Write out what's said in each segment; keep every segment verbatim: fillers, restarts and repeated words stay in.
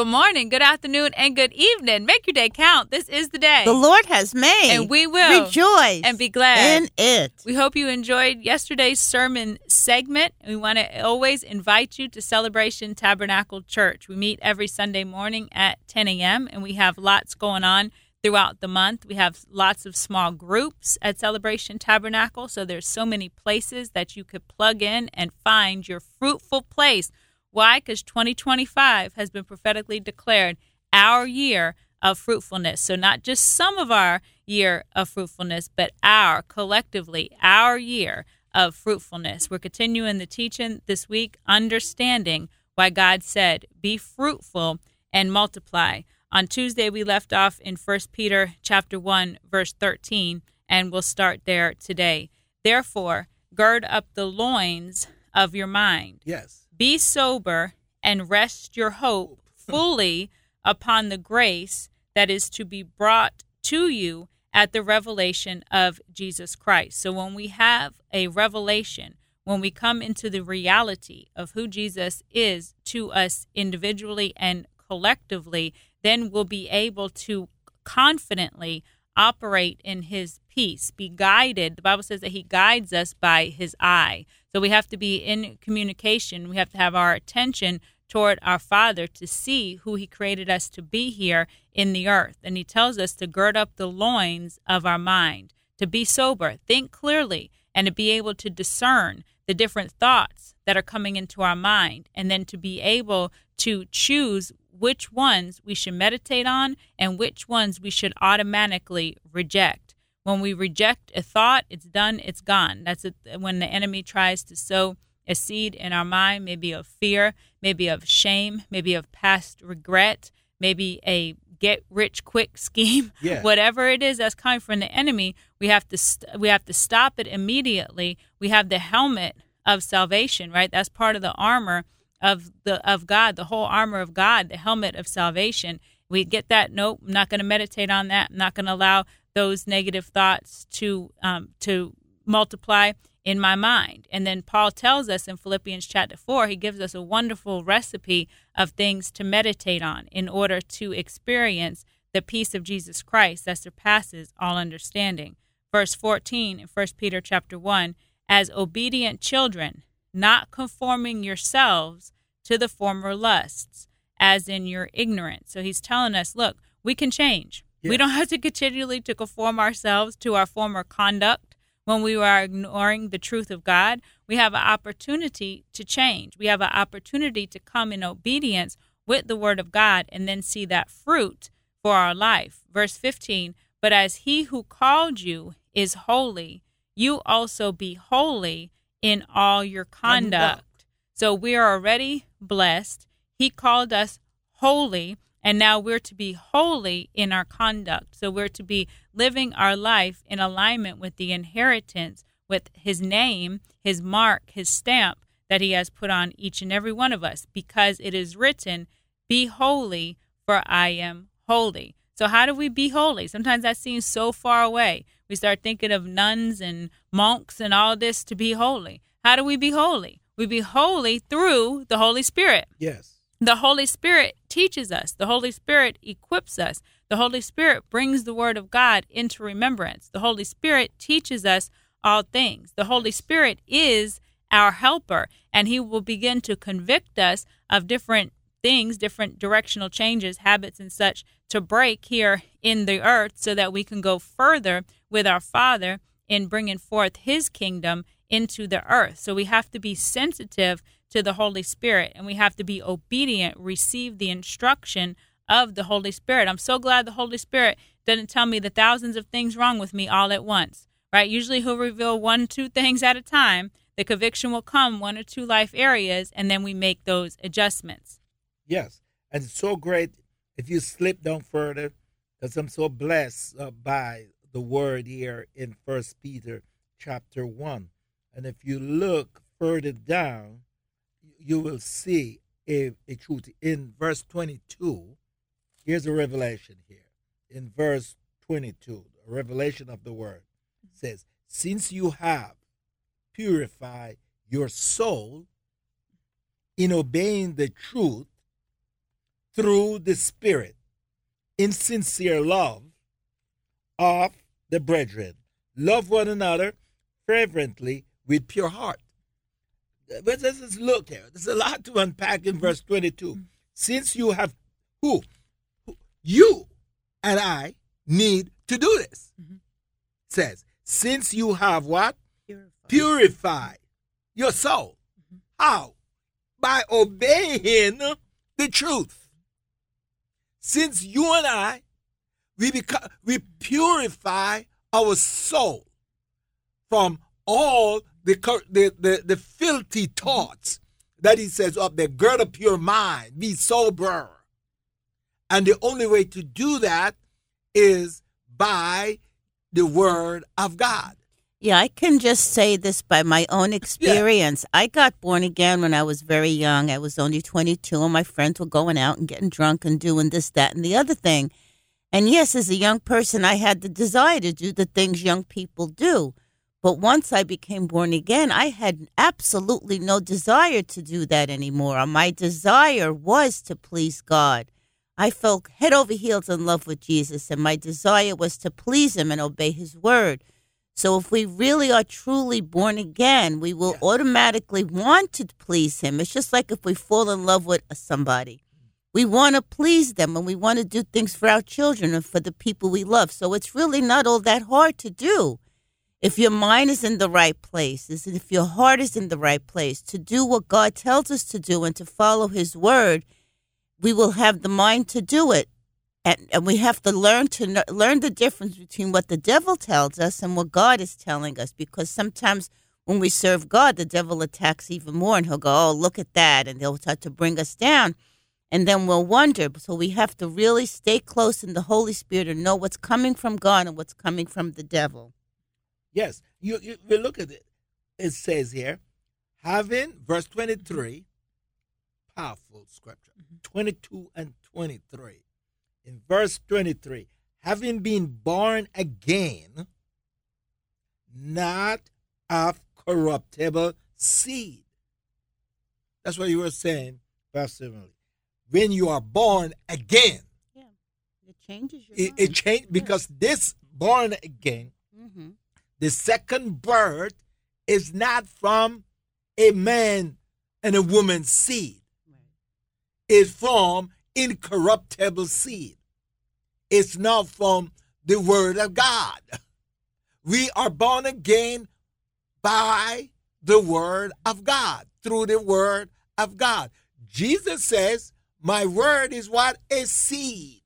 Good morning, good afternoon, and good evening. Make your day count. This is the day the Lord has made. And we will rejoice and be glad in it. We hope you enjoyed yesterday's sermon segment. We want to always invite you to Celebration Tabernacle Church. We meet every Sunday morning at ten a.m., and we have lots going on throughout the month. We have lots of small groups at Celebration Tabernacle, so there's so many places that you could plug in and find your fruitful place. Why? Because twenty twenty-five has been prophetically declared our year of fruitfulness. So not just some of our year of fruitfulness, but our, collectively, our year of fruitfulness. We're continuing the teaching this week, understanding why God said, be fruitful and multiply. On Tuesday, we left off in First Peter chapter one, verse thirteen, and we'll start there today. Therefore, gird up the loins of your mind. Yes. Be sober and rest your hope fully upon the grace that is to be brought to you at the revelation of Jesus Christ. So when we have a revelation, when we come into the reality of who Jesus is to us individually and collectively, then we'll be able to confidently operate in his peace, be guided. The Bible says that he guides us by his eye. So we have to be in communication. We have to have our attention toward our Father to see who he created us to be here in the earth. And he tells us to gird up the loins of our mind, to be sober, think clearly, and to be able to discern the different thoughts that are coming into our mind, and then to be able to choose which ones we should meditate on and which ones we should automatically reject. When we reject a thought, it's done, it's gone. That's it. When the enemy tries to sow a seed in our mind, maybe of fear, maybe of shame, maybe of past regret, maybe a get-rich-quick scheme, yeah. Whatever it is that's coming from the enemy, we have to st- we have to stop it immediately. We have the helmet of salvation, right? That's part of the armor of the of God, the whole armor of God, the helmet of salvation. We get that. Nope, I'm not going to meditate on that. I'm not going to allow those negative thoughts to um, to multiply in my mind. And then Paul tells us in Philippians chapter four, he gives us a wonderful recipe of things to meditate on in order to experience the peace of Jesus Christ that surpasses all understanding. Verse fourteen in First Peter chapter one, as obedient children, not conforming yourselves to the former lusts, as in your ignorance. So he's telling us, look, we can change. Yes. We don't have to continually to conform ourselves to our former conduct when we are ignoring the truth of God. We have an opportunity to change. We have an opportunity to come in obedience with the word of God and then see that fruit for our life. Verse fifteen, but as he who called you is holy, you also be holy in all your conduct. conduct. So we are already blessed. He called us holy, and now we're to be holy in our conduct. So we're to be living our life in alignment with the inheritance, with his name, his mark, his stamp that he has put on each and every one of us, because it is written, be holy, for I am holy. So how do we be holy? Sometimes that seems so far away. We start thinking of nuns and monks and all this to be holy. How do we be holy? We be holy through the Holy Spirit. Yes. The Holy Spirit teaches us. The Holy Spirit equips us. The Holy Spirit brings the word of God into remembrance. The Holy Spirit teaches us all things. The Holy Spirit is our helper, and he will begin to convict us of different things, different directional changes, habits, and such to break here in the earth so that we can go further with our Father in bringing forth his kingdom into the earth. So we have to be sensitive to the Holy Spirit, and we have to be obedient, receive the instruction of the Holy Spirit. I'm so glad the Holy Spirit doesn't tell me the thousands of things wrong with me all at once, right? Usually he'll reveal one, two things at a time. The conviction will come one or two life areas, and then we make those adjustments. Yes, and it's so great if you slip down further, because I'm so blessed uh, by the word here in First Peter chapter one. And if you look further down, you will see a, a truth. In verse twenty-two, here's a revelation here. In verse twenty-two, a revelation of the word says, since you have purified your soul in obeying the truth through the Spirit in sincere love of the brethren. Love one another fervently with pure heart. But let's just look here. There's a lot to unpack in verse twenty-two. Since you have, who? You and I need to do this. Mm-hmm. It says, since you have what? Purify, Purify your soul. Mm-hmm. How? By obeying the truth. Since you and I, we become, we purify our soul from all the, the, the, the filthy thoughts that he says up there. Gird up your mind, be sober. And the only way to do that is by the word of God. Yeah, I can just say this by my own experience. Yeah. I got born again when I was very young. I was only twenty-two, and my friends were going out and getting drunk and doing this, that, and the other thing. And yes, as a young person, I had the desire to do the things young people do. But once I became born again, I had absolutely no desire to do that anymore. My desire was to please God. I fell head over heels in love with Jesus, and my desire was to please him and obey his word. So if we really are truly born again, we will yeah. automatically want to please him. It's just like if we fall in love with somebody. We want to please them, and we want to do things for our children and for the people we love. So it's really not all that hard to do. If your mind is in the right place, if your heart is in the right place, to do what God tells us to do and to follow his word, we will have the mind to do it. And, and we have to learn to know, learn the difference between what the devil tells us and what God is telling us. Because sometimes when we serve God, the devil attacks even more, and he'll go, oh, look at that, and he'll start to bring us down. And then we'll wonder. So we have to really stay close in the Holy Spirit and know what's coming from God and what's coming from the devil. Yes. You, you, you look at it. It says here, having, verse twenty-three, powerful scripture, mm-hmm. twenty-two and twenty-three. In verse twenty-three, having been born again, not of corruptible seed. That's what you were saying, Pastor Emily. When you are born again, yeah, it changes your it, mind. it changes yeah. because this born again, mm-hmm. the second birth is not from a man and a woman's seed. Right. It's from incorruptible seed. It's not from the word of God. We are born again by the word of God, through the word of God. Jesus says, my word is what? A seed.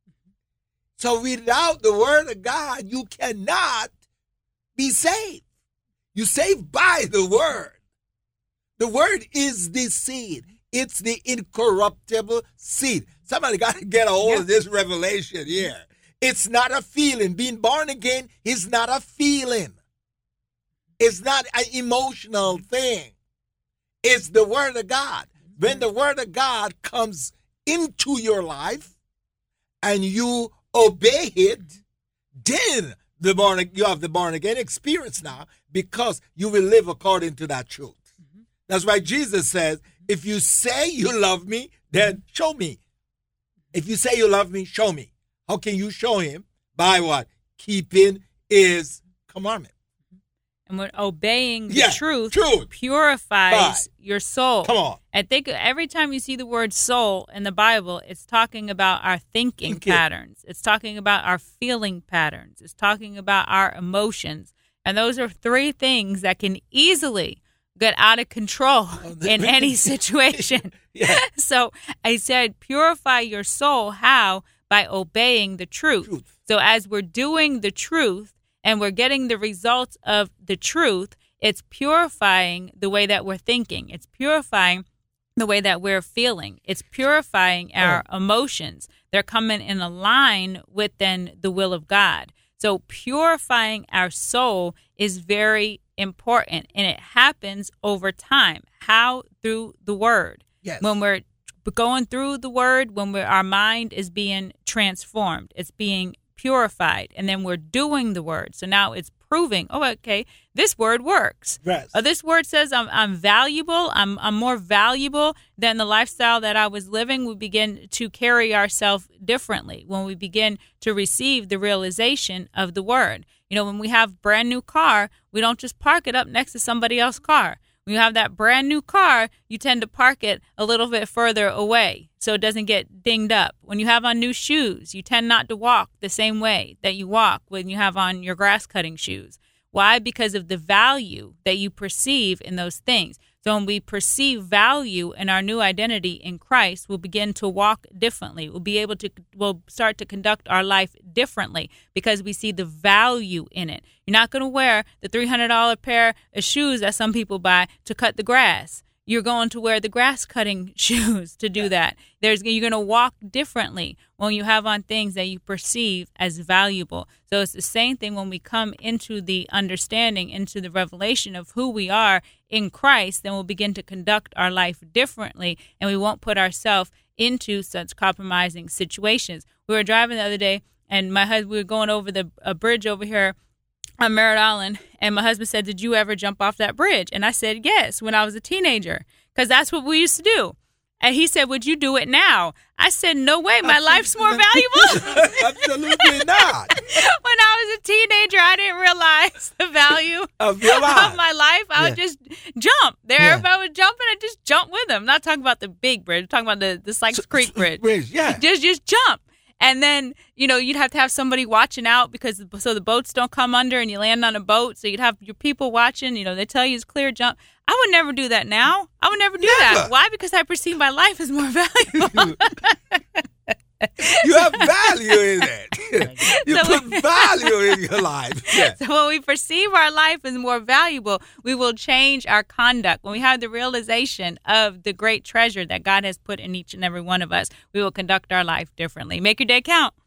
So without the word of God, you cannot be saved. You saved by the word. The word is the seed. It's the incorruptible seed. Somebody got to get a hold yeah. of this revelation here. It's not a feeling. Being born again is not a feeling. It's not an emotional thing. It's the word of God. When the word of God comes into your life and you obey it, then the born, you have the born again experience now, because you will live according to that truth. Mm-hmm. That's why Jesus says, if you say you love me, then show me. If you say you love me, show me. How can you show him? By what? Keeping his commandment. And when obeying the yeah, truth, truth purifies Bye. your soul. Come on. I think every time you see the word soul in the Bible, it's talking about our thinking Thinking. patterns. It's talking about our feeling patterns. It's talking about our emotions. And those are three things that can easily get out of control in any situation. yeah. So I said, purify your soul. How? By obeying the truth. truth. So as we're doing the truth, and we're getting the results of the truth, it's purifying the way that we're thinking. It's purifying the way that we're feeling. It's purifying our oh. emotions. They're coming in a line with then the will of God. So purifying our soul is very important, and it happens over time. How? Through the word. Yes. When we're going through the word, when we're, our mind is being transformed, it's being purified, and then we're doing the word. So now it's proving, oh, okay, this word works. Yes. Uh, this word says I'm I'm valuable. I'm I'm more valuable than the lifestyle that I was living. We begin to carry ourselves differently when we begin to receive the realization of the word. You know, when we have brand new car, we don't just park it up next to somebody else's car. When you have that brand new car, you tend to park it a little bit further away so it doesn't get dinged up. When you have on new shoes, you tend not to walk the same way that you walk when you have on your grass cutting shoes. Why? Because of the value that you perceive in those things. So when we perceive value in our new identity in Christ, we'll begin to walk differently. We'll be able to, we'll start to conduct our life differently because we see the value in it. You're not going to wear the three hundred dollars pair of shoes that some people buy to cut the grass. You're going to wear the grass cutting shoes to do yeah. that. There's you're going to walk differently when you have on things that you perceive as valuable. So it's the same thing when we come into the understanding, into the revelation of who we are in Christ, then we'll begin to conduct our life differently, and we won't put ourselves into such compromising situations. We were driving the other day, and my husband, we were going over the a bridge over here on Merritt Island, and my husband said, did you ever jump off that bridge? And I said, yes, when I was a teenager, because that's what we used to do. And he said, would you do it now? I said, no way, my life's more valuable. Absolutely not. When I was a teenager, I didn't realize the value of your life. Of my life. I Yeah. would just jump. There, Yeah. everybody was jumping, I just jump with them. I'm not talking about the big bridge, I'm talking about the, the Sykes Creek Bridge. Bridge, yeah. Just, just jump. And then, you know, you'd have to have somebody watching out because so the boats don't come under and you land on a boat. So you'd have your people watching, you know, they tell you it's clear jump. I would never do that now. I would never do Never. that. Why? Because I perceive my life as more valuable. You have value in it. You So put we- value in your life. Yeah. So when we perceive our life as more valuable, we will change our conduct. When we have the realization of the great treasure that God has put in each and every one of us, we will conduct our life differently. Make your day count.